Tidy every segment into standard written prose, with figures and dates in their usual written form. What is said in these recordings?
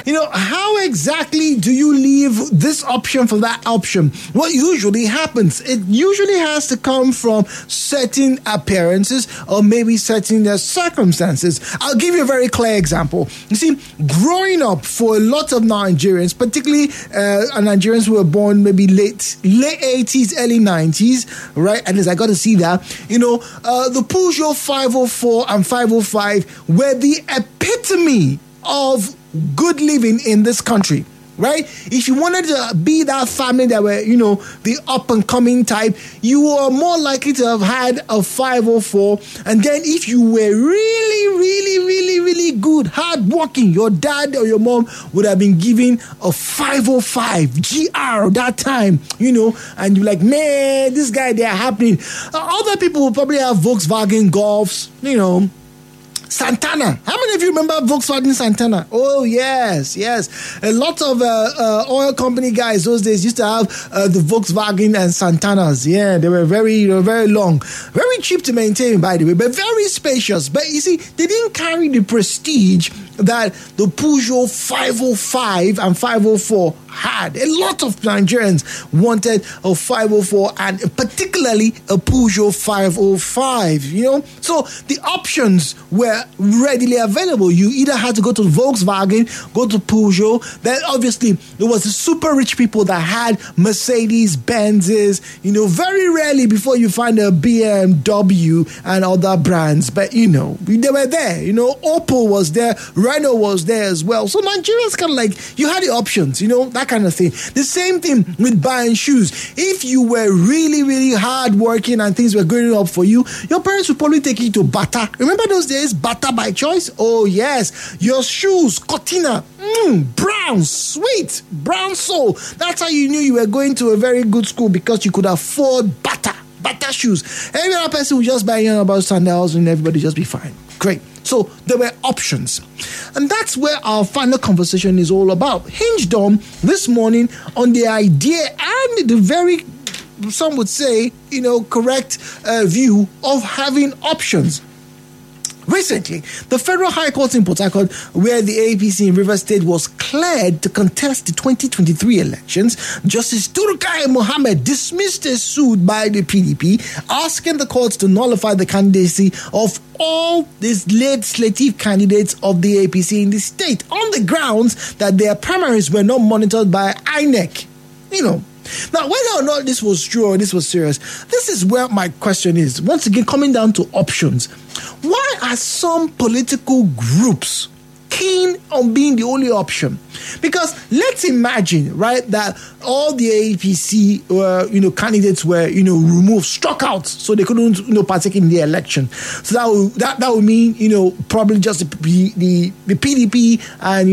How exactly do you leave this option for that option? What usually happens? It usually has to come from certain appearances or maybe certain circumstances. I'll give you a very clear example. You see, growing up for a lot of Nigerians, particularly Nigerians who were born maybe late 80s, early 90s, right? At least I got to see that. The Peugeot 504 and 505 were the epitome of good living in this country, right? If you wanted to be that family that were, the up and coming type, you were more likely to have had a 504. And then if you were really, really, really, really good, hardworking, your dad or your mom would have been given a 505 GR that time, and you're like, man, this guy, they're happening. Other people will probably have Volkswagen Golfs, Santana. How many of you remember Volkswagen Santana? Oh, yes. A lot of oil company guys those days used to have the Volkswagen and Santanas. Yeah, they were very long. Very cheap to maintain, by the way, but very spacious. But you see, they didn't carry the prestige that the Peugeot 505 and 504 had. A lot of Nigerians wanted a 504 and particularly a Peugeot 505, So the options were readily available. You either had to go to Volkswagen, go to Peugeot. Then obviously there was the super rich people that had Mercedes, Benzes, very rarely before you find a BMW and other brands. But, they were there. Opel was there. Renault was there as well. So Nigerians kind of like, you had the options, that kind of thing. The same thing with buying shoes. If you were really, really hard working and things were going up for you, your parents would probably take you to Bata. Remember those days, Bata by choice? Oh, yes. Your shoes, Cortina, brown, sweet, brown sole. That's how you knew you were going to a very good school because you could afford Bata shoes. Every other person would just buy about sandals and everybody just be fine. Great. So there were options. And that's where our final conversation is all about. Hinged on this morning on the idea and the very, some would say, correct view of having options. Recently, the Federal High Court in Port Harcourt, where the APC in Rivers State was cleared to contest the 2023 elections, Justice Turkai Mohammed dismissed a suit by the PDP, asking the courts to nullify the candidacy of all these legislative candidates of the APC in the state on the grounds that their primaries were not monitored by INEC. Now, whether or not this was true or this was serious, this is where my question is. Once again, coming down to options. Why are some political groups keen on being the only option? Because let's imagine, right, that all the APC, candidates were, removed, struck out, so they couldn't, partake in the election. So that would mean, probably just the PDP and,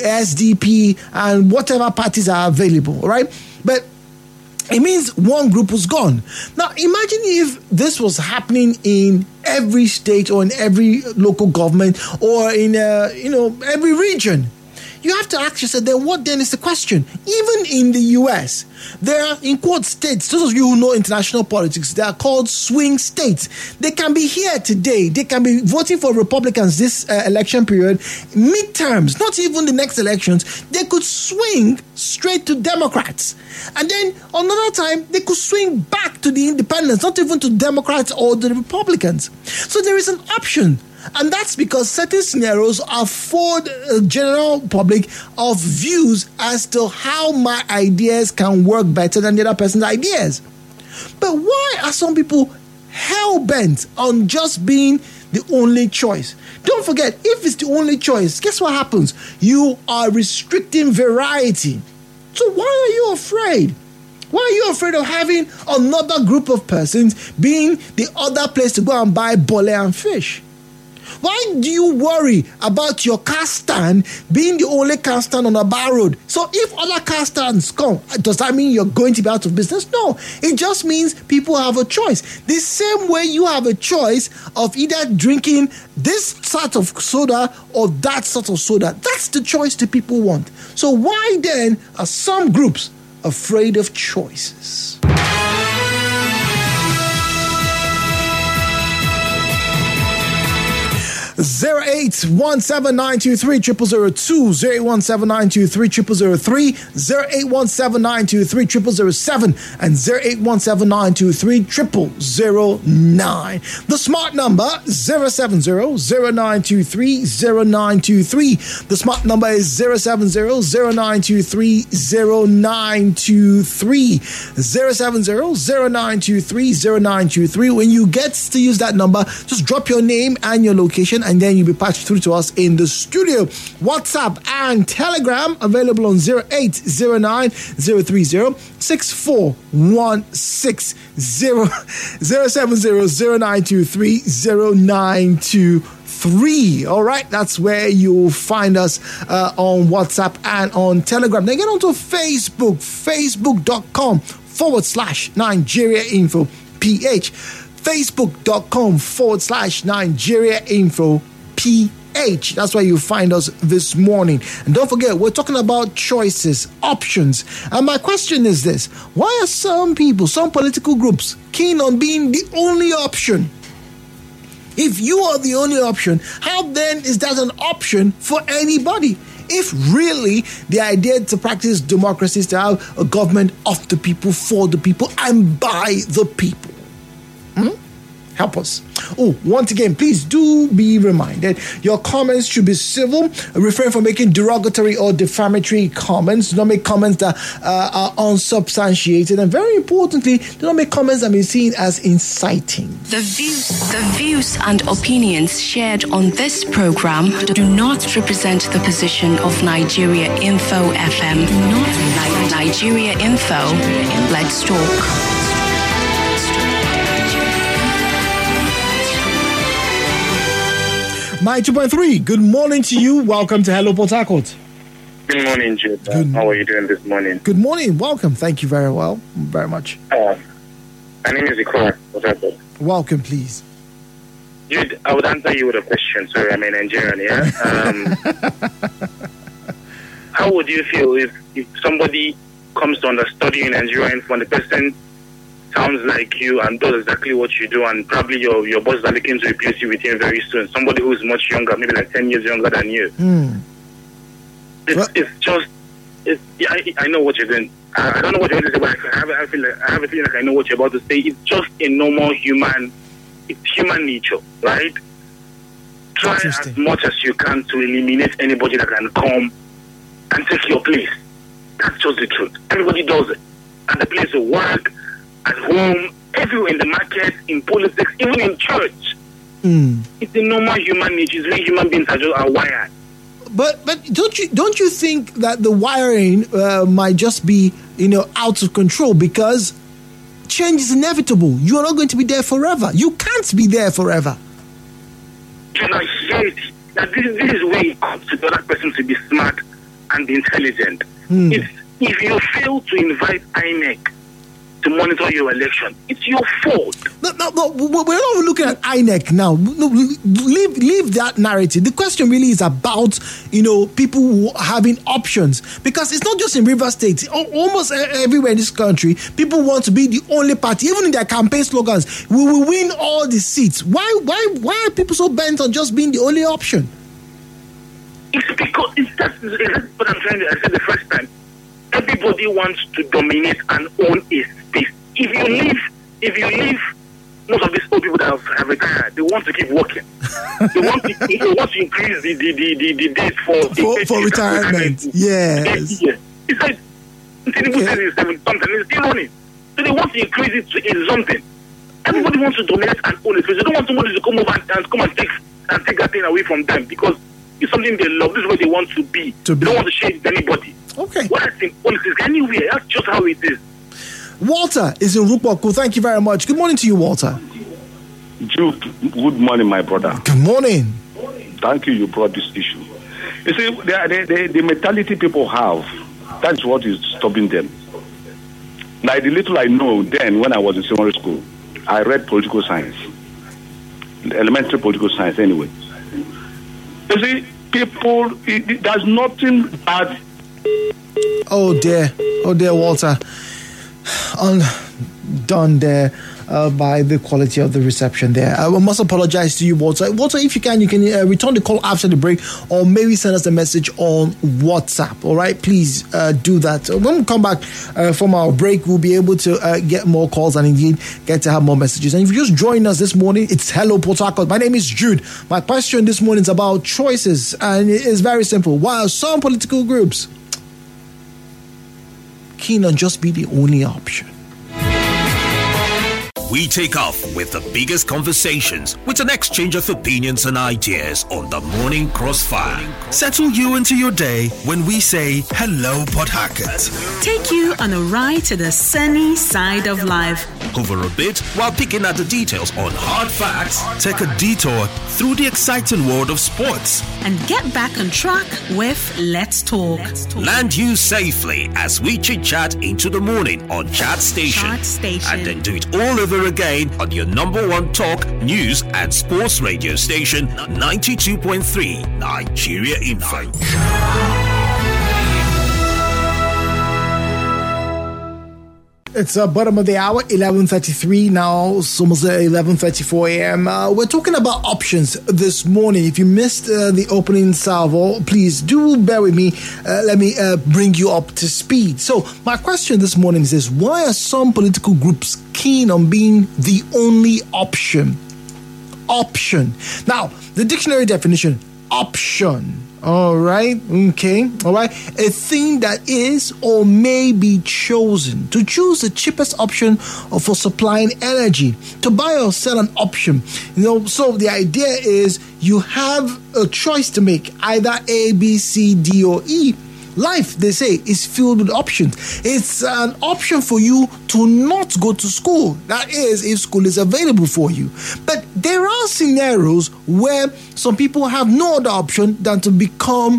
SDP and whatever parties are available, right? But it means one group was gone. Now, imagine if this was happening in every state or in every local government or in, every region. You have to ask yourself, then what then is the question? Even in the US, there are, in quote, states, those of you who know international politics, they are called swing states. They can be here today. They can be voting for Republicans this election period. Midterms, not even the next elections, they could swing straight to Democrats. And then another time, they could swing back to the independents, not even to Democrats or the Republicans. So there is an option. And that's because certain scenarios afford a general public of views as to how my ideas can work better than the other person's ideas. But why are some people hell-bent on just being the only choice? Don't forget, if it's the only choice, guess what happens? You are restricting variety. So why are you afraid? Why are you afraid of having another group of persons being the other place to go and buy bole and fish? Why do you worry about your car stand being the only car stand on a bar road? So if other car stands come, does that mean you're going to be out of business? No, it just means people have a choice. The same way you have a choice of either drinking this sort of soda or that sort of soda. That's the choice that people want. So why then are some groups afraid of choices? 08179230002, 08179230003, 08179230007, and 08179230009. The smart number 07009230923. The smart number is 07009230923. 07009230923. When you get to use that number, just drop your name and your location, and then you'll be patched through to us in the studio. WhatsApp and Telegram available on 0809-030-6416, 07009230923. All right, that's where you'll find us on WhatsApp and on Telegram. Then get onto Facebook, facebook.com/Nigeria Info PH. Facebook.com/Nigeria Info PH. That's where you find us this morning. And don't forget, we're talking about choices, options. And my question is this: why are some people, some political groups, keen on being the only option? If you are the only option, how then is that an option for anybody? If really the idea to practice democracy is to have a government of the people, for the people, and by the people. Help us. Oh, once again, please do be reminded, your comments should be civil. Refrain from making derogatory or defamatory comments. Do not make comments that are unsubstantiated. And very importantly, do not make comments that may be seen as inciting. The views and opinions shared on this program do not represent the position of Nigeria Info FM. Nigeria Info, let's talk. 92.3, good morning to you. Welcome to Hello Port Harcourt. Good morning, Jude. How are you doing this morning? Good morning. Welcome. Thank you very well. Very much. My name is Ikora. Welcome, please. Jude, I would answer you with a question. Sorry, I'm a Nigerian, yeah? How would you feel if somebody comes to understudy in Nigeria and when the person sounds like you and does exactly what you do, and probably your boss are looking to replace you with him very soon, somebody who's much younger, maybe like 10 years younger than you. It's just, I know what you're doing. I don't know what you're going to say, but I have a feeling like I know what you're about to say. It's just a normal human nature, right? Try as much as you can to eliminate anybody that can come and take your place. That's just the truth. Everybody does it. At the place of work, at home, everywhere, in the market, in politics, even in church. It's a normal human nature. It's really human beings are wired. But don't you think that the wiring might just be out of control, because change is inevitable? You are not going to be there forever. You can't be there forever. Can I say that this is where it comes to the other person to be smart and intelligent? If you fail to invite INEC to monitor your election, it's your fault. No, we're not looking at INEC now. No, leave that narrative. The question really is about people having options, because it's not just in Rivers State. Almost everywhere in this country, people want to be the only party. Even in their campaign slogans, we will win all the seats. Why are people so bent on just being the only option? It's because that's what I'm trying to. I said the first time. Everybody wants to dominate and own a space. If you leave most of these old people that have retired, they want to keep working. They want to increase the dates for retirement. Yes. It's like Tinubu says it's something, it's still running. So they want to increase it to something. Everybody wants to dominate and own a space. They don't want somebody to come over and come and take that thing away from them, because it's something they love. This is where they want to be. They don't want to share it with anybody. Okay. What I think, politics anywhere, that's just how it is. Walter is in Rukwaku. Thank you very much. Good morning to you, Walter. Jude, good morning, my brother. Good morning. Thank you. You brought this issue. You see, the mentality people have, that's what is stopping them. Like the little I know then, when I was in secondary school, I read political science, elementary political science anyway. You see, people, there's nothing bad. Oh dear, Walter. Done there. by the quality of the reception there. I must apologize to you, Walter. Walter, if you can return the call after the break, or maybe send us a message on WhatsApp. All right, please do that. When we come back from our break, we'll be able to get more calls and indeed get to have more messages. And if you just join us this morning, it's Hello Port Harcourt. My name is Jude. My question this morning is about choices, and it is very simple. Why are some political groups keen on just be the only option? We take off with the biggest conversations with an exchange of opinions and ideas on the Morning Crossfire. Settle you into your day when we say hello, Port Harcourt. Take you on a ride to the sunny side of life. Hover a bit while picking at the details on hard facts. Take a detour through the exciting world of sports. And get back on track with Let's Talk. Land you safely as we chit-chat into the morning on Chat Station. And then do it all over again on your number one talk, news and sports radio station, 92.3 Nigeria Info. It's bottom of the hour, 11:33 now. It's almost 11:34 a.m. We're talking about options this morning. If you missed the opening salvo, please do bear with me. Let me bring you up to speed. So my question this morning is this: why are some political groups keen on being the only option? Option. Now, the dictionary definition, option. All right. Okay. All right. A thing that is or may be chosen. To choose the cheapest option for supplying energy. To buy or sell an option. So the idea is you have a choice to make, either A, B, C, D, or E. Life, they say, is filled with options. It's an option for you to not go to school. That is, if school is available for you. But there are scenarios where some people have no other option than to become,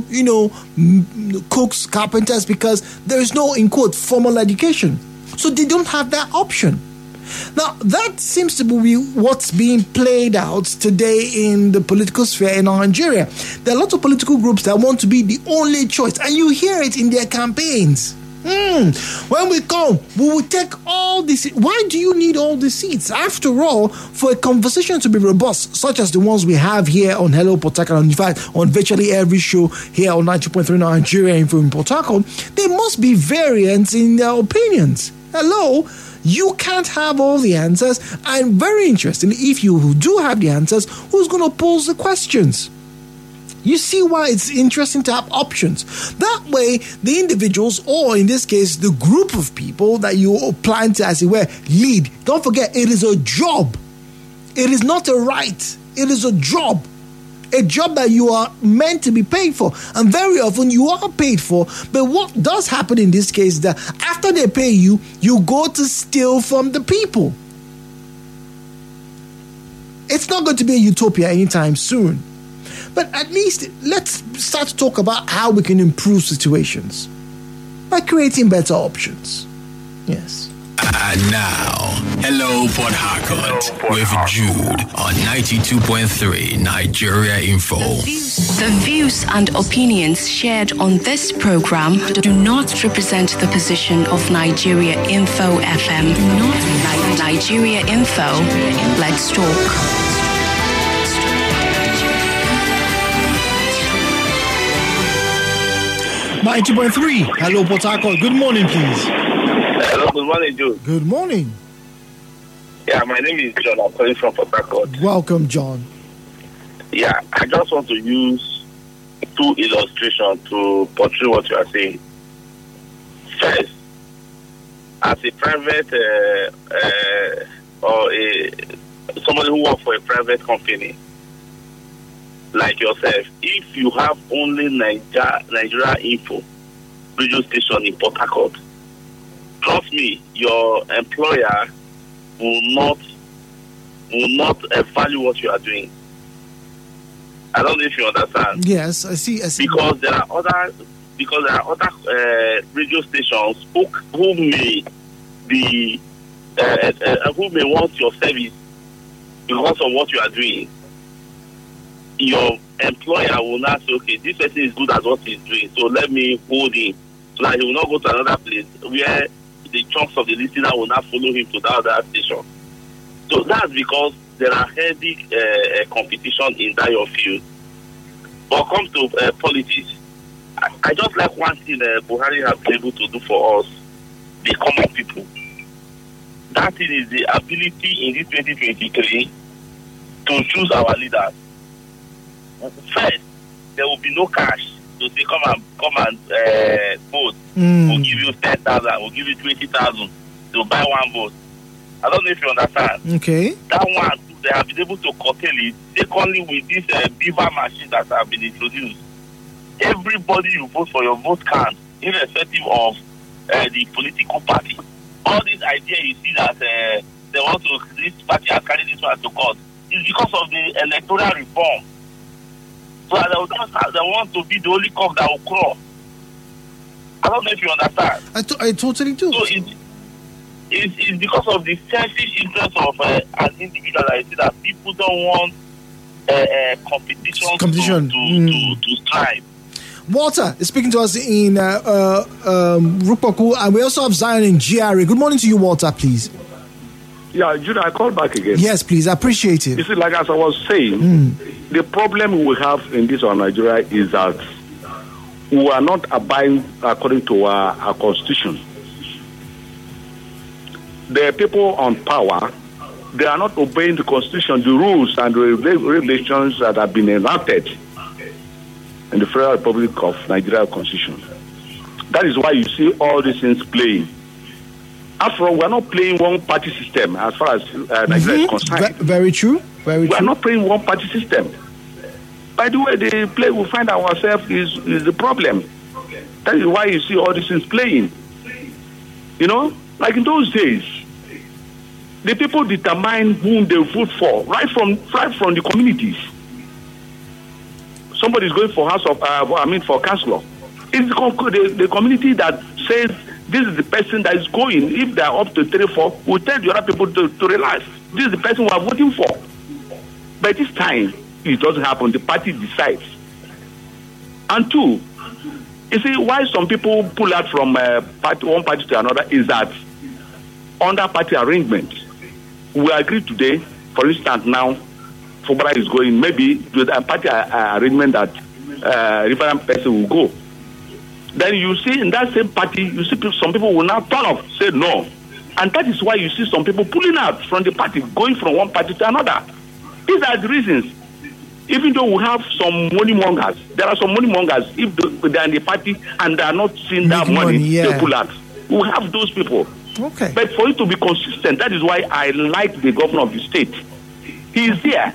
cooks, carpenters, because there is no, in quote, formal education. So they don't have that option. Now, that seems to be what's being played out today in the political sphere in Nigeria. There are lots of political groups that want to be the only choice, and you hear it in their campaigns. When we come, we will take all these. Why do you need all these seats? After all, for a conversation to be robust, such as the ones we have here on Hello Port Harcourt, in fact, on virtually every show here on 90.3 Nigeria Info in Port Harcourt, there must be variance in their opinions. Hello? You can't have all the answers, and very interestingly, if you do have the answers, who's going to pose the questions? You see why it's interesting to have options. That way, the individuals, or in this case, the group of people that you plan to, as it were, lead. Don't forget, it is a job. It is not a right. It is a job. A job that you are meant to be paid for. And very often you are paid for. But what does happen in this case is that after they pay you, you go to steal from the people. It's not going to be a utopia anytime soon. But at least let's start to talk about how we can improve situations by creating better options. Yes. And now, Hello Port Harcourt with Jude on 92.3 Nigeria Info. The views and opinions shared on this program do not represent the position of Nigeria Info FM. Not Nigeria Info. Let's talk. 90.3. Hello, Port Harcourt. Good morning, please. Hello, good morning, Jude. Good morning. Yeah, my name is John. I'm calling from Port Harcourt. Welcome, John. Yeah, I just want to use two illustrations to portray what you are saying. First, as a private or somebody who works for a private company like yourself, if you have only Nigeria Info radio station in Port Harcourt, trust me, your employer will not value what you are doing. I don't know if you understand. Yes, I see. Because there are other radio stations who may be who may want your service because of what you are doing. Your employer will not say, okay, this person is good at what he's doing, so let me hold him, so that he will not go to another place where the chunks of the listener will not follow him to that other station. So that's because there are heavy competition in that your field. But come to politics, I just like one thing Buhari has been able to do for us, the common people. That thing is the ability in this 2023 to choose our leaders. First, there will be no cash to say come and vote. We'll give you 10,000, we'll give you 20,000 to buy one vote. I don't know if you understand. Okay. That one, they have been able to curtail it. Secondly, with this beaver machine that have been introduced, everybody you vote for your vote count, irrespective of the political party. All this idea you see that they want to, this party are carrying this one to court, is because of the electoral reform. So they want to be the only cock that will crawl. I don't know if you understand. I totally do. So it's because of the selfish interest of an individual that I see that people don't want competition to strive. Walter is speaking to us in Rukpaku, and we also have Zion in GRA. Good morning to you, Walter, please. Yeah, Judah, I called back again. Yes, please. I appreciate it. You see, like as I was saying, the problem we have in this Nigeria is that we are not abiding according to our constitution. The people on power, they are not obeying the constitution, the rules and the regulations that have been enacted in the Federal Republic of Nigeria Constitution. That is why you see all these things playing. After all, we are not playing one-party system as far as Nigeria is concerned. Very true. Very true. We are not playing one-party system. By the way they play, we find ourselves is the problem. That is why you see all these things playing. You know, like in those days, the people determine whom they vote for right from the communities. Somebody is going for for councillor. It's the community that says this is the person that is going. If they are up to 3-4, we'll tell the other people to relax. This is the person we are voting for. But this time, it doesn't happen. The party decides. And two, you see, why some people pull out from one party to another is that under party arrangement, we agree today, for instance, now, Fubara is going, maybe with a party arrangement that referendum person will go. Then you see in that same party, you see some people will now turn off, say no. And that is why you see some people pulling out from the party, going from one party to another. These are the reasons. Even though we have some money mongers, there are some money mongers, if they are in the party and they are not seeing that money, they pull out. We have those people. Okay. But for it to be consistent, that is why I like the governor of the state. He is there.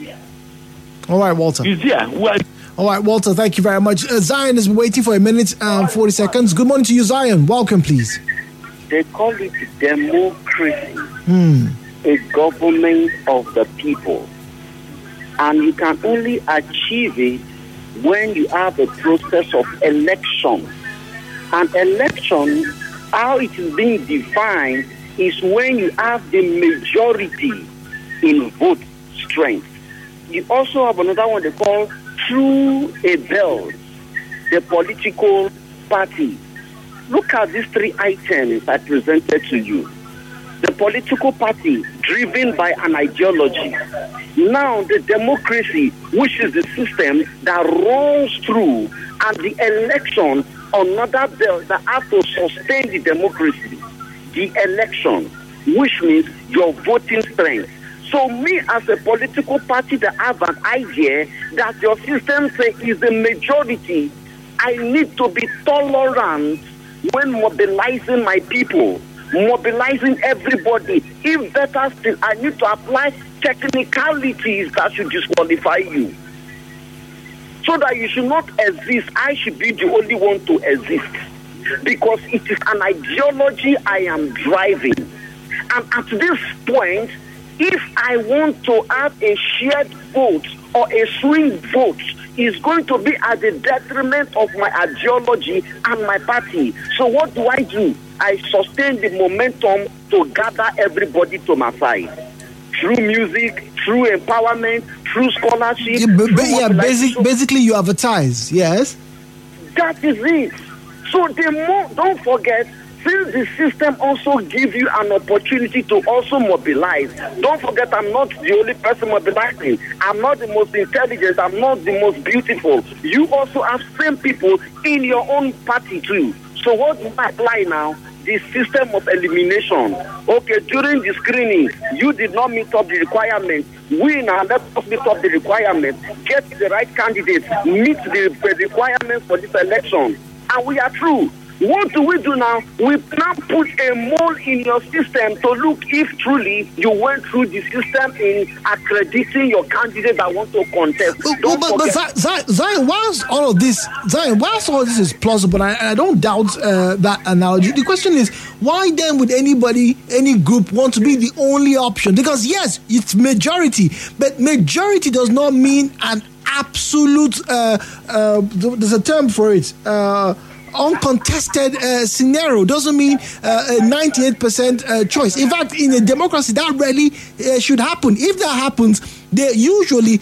All right, Walter. He's there. All right, Walter, thank you very much. Zion has been waiting for a minute and 40 seconds. Good morning to you, Zion. Welcome, please. They call it democracy, a government of the people. And you can only achieve it when you have a process of election. And election, how it is being defined, is when you have the majority in vote strength. You also have another one they call through a belt, the political party. Look at these three items I presented to you. The political party driven by an ideology. Now the democracy, which is the system that runs through, and the election, another belt that has to sustain the democracy. The election, which means your voting strength. So me as a political party that have an idea that your system say is the majority, I need to be tolerant when mobilizing my people, mobilizing everybody. If better still, I need to apply technicalities that should disqualify you. So that you should not exist, I should be the only one to exist. Because it is an ideology I am driving. And at this point, if I want to have a shared vote or a swing vote, it's going to be at the detriment of my ideology and my party. So what do? I sustain the momentum to gather everybody to my side. Through music, through empowerment, through scholarship. Basically you advertise, yes? That is it. So don't forget, since the system also gives you an opportunity to also mobilize, don't forget I'm not the only person mobilizing. I'm not the most intelligent. I'm not the most beautiful. You also have same people in your own party too. So what do I apply now? The system of elimination. Okay, during the screening, you did not meet up the requirements. We now let us meet up the requirements, get the right candidates, meet the requirements for this election, and we are through. What do we do now? We now put a mole in your system to look if truly you went through the system in accrediting your candidate that want to contest. But Zion, whilst all of this is plausible, and I don't doubt that analogy, the question is, why then would any group want to be the only option? Because yes, it's majority, but majority does not mean an absolute, there's a term for it, uncontested scenario. Doesn't mean a 98% choice. In fact, in a democracy, that rarely should happen. If that happens, they usually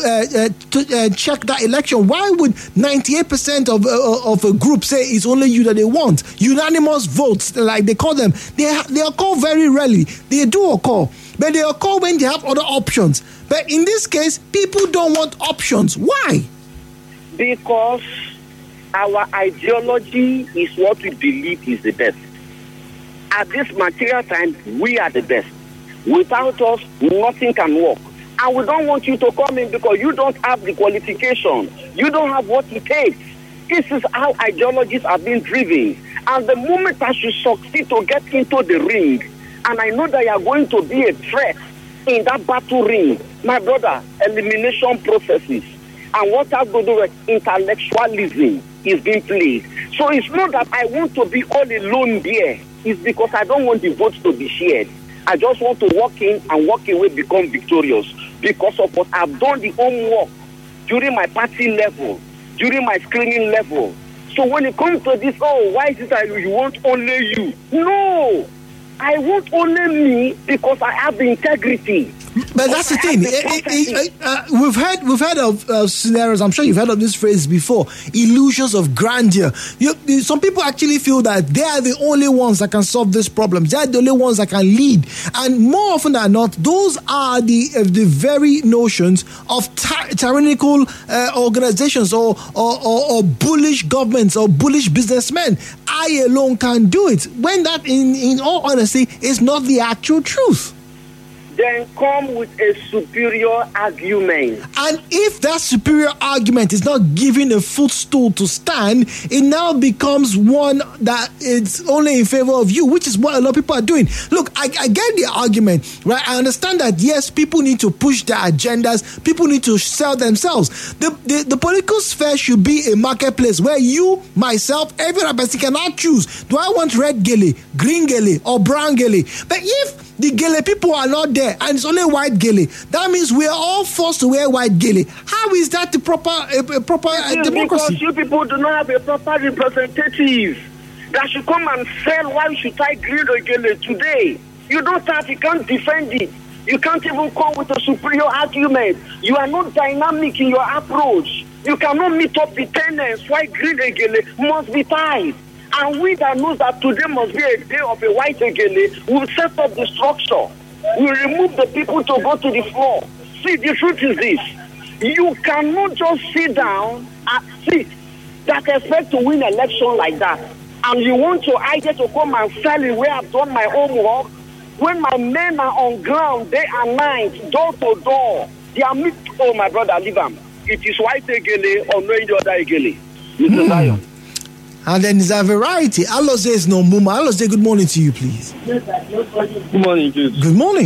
check that election. Why would 98% of a group say it's only you that they want? Unanimous votes, like they call them, they occur very rarely. They do occur, but they occur when they have other options. But in this case, people don't want options. Why? Because our ideology is what we believe is the best. At this material time, we are the best. Without us, nothing can work. And we don't want you to come in because you don't have the qualification. You don't have what it takes. This is how ideologies are being driven. And the moment that you succeed to get into the ring, and I know that you are going to be a threat in that battle ring, my brother, elimination processes. And what has to do with intellectualism is being played. So it's not that I want to be all alone there. It's because I don't want the votes to be shared. I just want to walk in and walk away, become victorious because of what I've done the homework during my party level, during my screening level. So when it comes to this, why is it that you want only you? No, I want only me because I have the integrity. But that's the thing. We've heard of scenarios. I'm sure you've heard of this phrase before. Illusions of grandeur. Some people actually feel that they are the only ones that can solve this problem. They are the only ones that can lead. And more often than not, those are the very notions of tyrannical organizations or bullish governments or bullish businessmen. I alone can't do it. When that, in all honesty, is not the actual truth. Then come with a superior argument. And if that superior argument is not giving a footstool to stand, it now becomes one that is only in favor of you, which is what a lot of people are doing. Look, I get the argument, right? I understand that, yes, people need to push their agendas. People need to sell themselves. The political sphere should be a marketplace where you, myself, every other person cannot choose. Do I want red gele, green gele, or brown gele? But if the gele people are not there and it's only white gele, that means we are all forced to wear white gele. How is that the proper democracy? Because you people do not have a proper representative that should come and sell why should I green or gele today. You don't have, you can't defend it. You can't even come with a superior argument. You are not dynamic in your approach. You cannot meet up the tenants why green or gele must be tied. And we that knows that today must be a day of a white egele, will set up the structure. We remove the people to go to the floor. See, the truth is this. You cannot just sit down and sit that expect to win election like that. And you want your idea to come and sell it where I've done my homework. When my men are on ground, day and night, door to door, they are my brother, leave them. It is white egele or no any other egele. Mr. Zion. And then there's a variety. Allah says no Muma. Allah say good morning to you, please. Good morning, Jude. Good morning.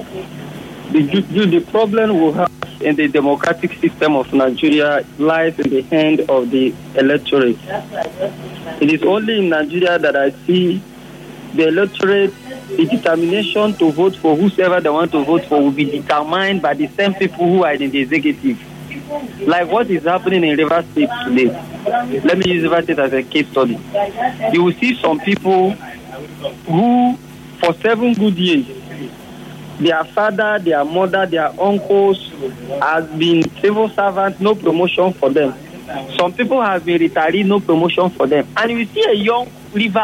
The problem we have in the democratic system of Nigeria lies in the hand of the electorate. It is only in Nigeria that I see the electorate, the determination to vote for whoever they want to vote for will be determined by the same people who are in the executive. Like what is happening in Rivers State today. Let me use Rivers State as a case study. You will see some people who, for 7 good years, their father, their mother, their uncles has been civil servants, no promotion for them. Some people have been retired, no promotion for them. And you see a young Rivers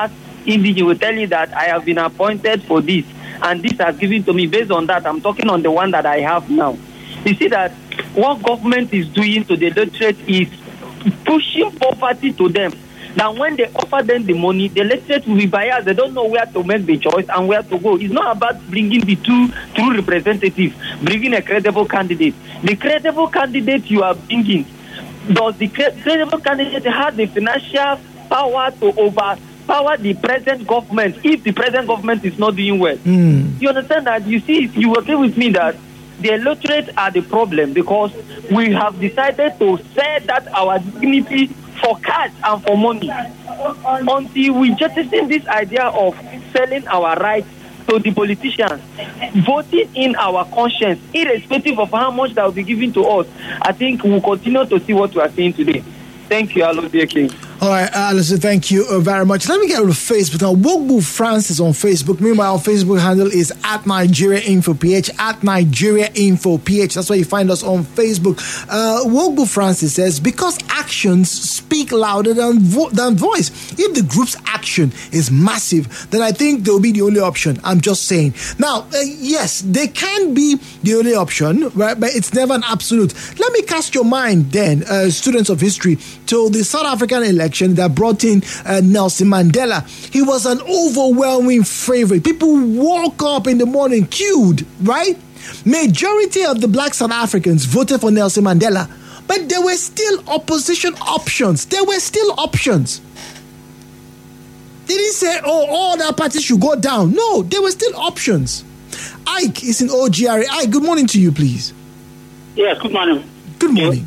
indigene will tell you that I have been appointed for this, and this has given to me. Based on that, I'm talking on the one that I have now. You see that what government is doing to the literate is pushing poverty to them. Now, when they offer them the money, the literate will be biased. They don't know where to make the choice and where to go. It's not about bringing the two true representatives, bringing a credible candidate. The credible candidate you are bringing, does the credible candidate have the financial power to overpower the present government if the present government is not doing well? You understand that? You see, you agree with me that the illiterate are the problem because we have decided to sell that our dignity for cash and for money. Until we jettison this idea of selling our rights to the politicians, voting in our conscience, irrespective of how much that will be given to us, I think we'll continue to see what we are seeing today. Thank you, Alonso King. All right, Alistair, thank you very much. Let me get to Facebook now. Wogbu Francis on Facebook. Meanwhile, our Facebook handle is @NigeriaInfoPH, @NigeriaInfoPH. That's why you find us on Facebook. Wogbu Francis says, because actions speak louder than voice. If the group's action is massive, then I think they'll be the only option. I'm just saying. Now, yes, they can be the only option, right? But it's never an absolute. Let me cast your mind then, students of history, to the South African election that brought in Nelson Mandela. He was an overwhelming favorite. People woke up in the morning, queued, right? Majority of the black South Africans voted for Nelson Mandela, but there were still opposition options. There were still options. They didn't say, all that parties should go down. No, there were still options. Ike is in OGRA. Ike, good morning to you, please. Yes, good morning. Good morning.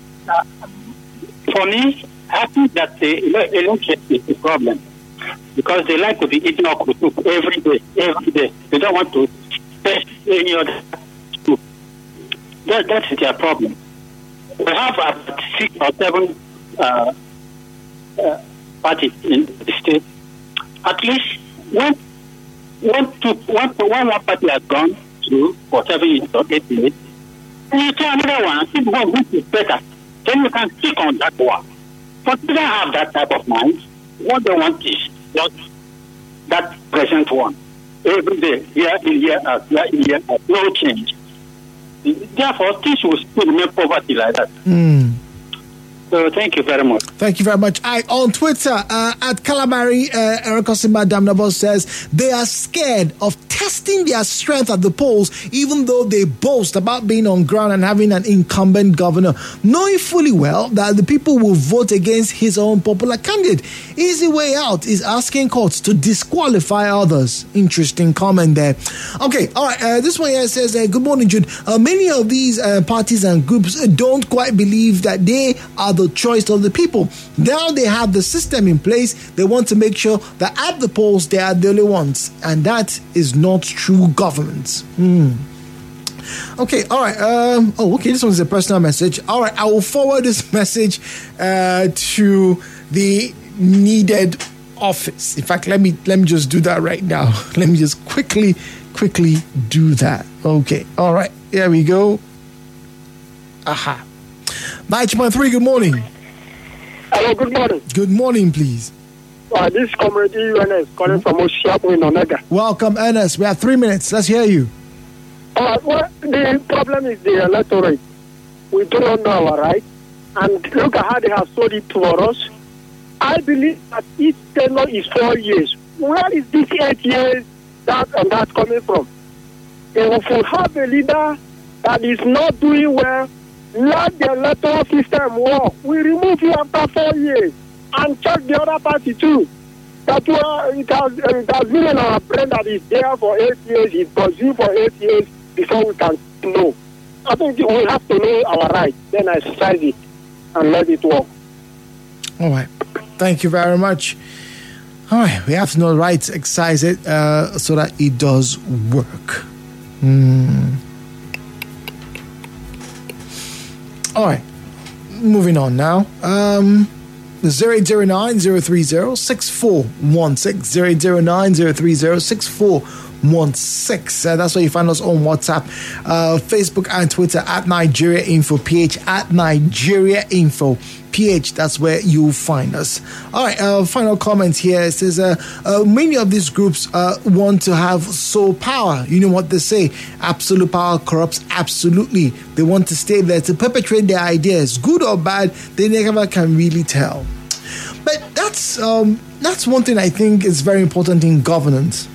For me, I think that the election is the problem because they like to be eating up every day. They don't want to test any other soup. That is their problem. We have about 6 or 7 parties in the state. At least when one party has gone through for 7 years or 8 years, and you try another one and think one which is better, then you can stick on that one. But they don't have that type of mind. What they want is just that present one. Every day, year in, year out, no change. Therefore, things will still remain poverty like that. So thank you very much. Thank you very much. On Twitter, at Calamari, Eric Osimba Damnable says they are scared of testing their strength at the polls, even though they boast about being on ground and having an incumbent governor, knowing fully well that the people will vote against his own popular candidate. Easy way out is asking courts to disqualify others. Interesting comment there. Okay, all right. This one here says, good morning, Jude. Many of these parties and groups don't quite believe that they are the choice of the people. Now they have the system in place. They want to make sure that at the polls they are the only ones, and that is not true government. Okay, all right. Okay, this one's a personal message. All right, I will forward this message to the needed office. In fact, let me just do that right now. Let me just quickly do that. Okay, all right. Here we go. Aha. 90.3, good morning. Hello, good morning. Good morning, please. This is Comrade Ernest calling from Oshiapu in Onega. Welcome, Ernest. We have 3 minutes. Let's hear you. Well, the problem is the electorate. We don't know our rights. And look at how they have sold it to us. I believe that each tenure is 4 years. Where is this 8 years that coming from? If we have a leader that is not doing well, let the electoral system work. We remove you after 4 years and check the other party too. That it has been in our brain that is there for 8 years, it's consumed for 8 years before we can know. I think we have to know our rights, then exercise it and let it work. All right. Thank you very much. All right. We have to know the rights, exercise it so that it does work. All right, moving on now. 08090306416, 08090306416. 916. That's where you find us on WhatsApp, Facebook, and Twitter at Nigeria Info PH, at Nigeria Info PH. That's where you'll find us. All right, final comment here. It says many of these groups want to have sole power. You know what they say? Absolute power corrupts absolutely. They want to stay there to perpetrate their ideas, good or bad. They never can really tell. But that's one thing I think is very important in governance.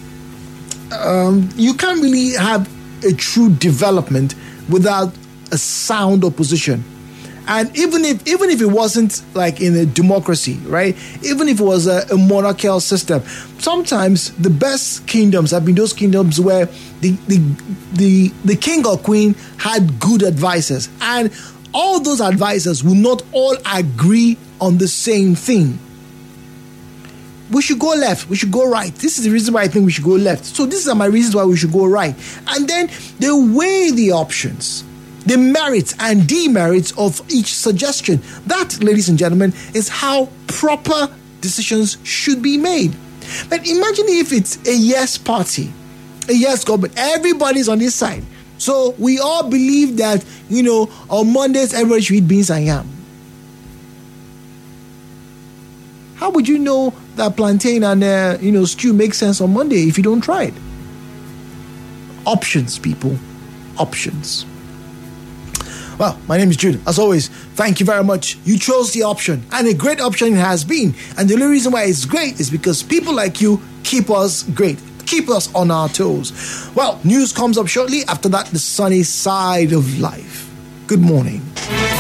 You can't really have a true development without a sound opposition. And even if it wasn't like in a democracy, right? Even if it was a monarchical system, sometimes the best kingdoms have been those kingdoms where the king or queen had good advisors, and all those advisors will not all agree on the same thing. We should go left, we should go right. This is the reason why I think we should go left. So these are my reasons why we should go right. And then they weigh the options, the merits and demerits of each suggestion. That, ladies and gentlemen, is how proper decisions should be made. But imagine if it's a yes party, a yes government. Everybody's on this side. So we all believe that, on Mondays, everybody should eat beans and yam. How would you know that plantain and, stew makes sense on Monday if you don't try it? Options, people. Options. Well, my name is Jude. As always, thank you very much. You chose the option, and a great option it has been. And the only reason why it's great is because people like you keep us great, keep us on our toes. Well, news comes up shortly. After that, the sunny side of life. Good morning.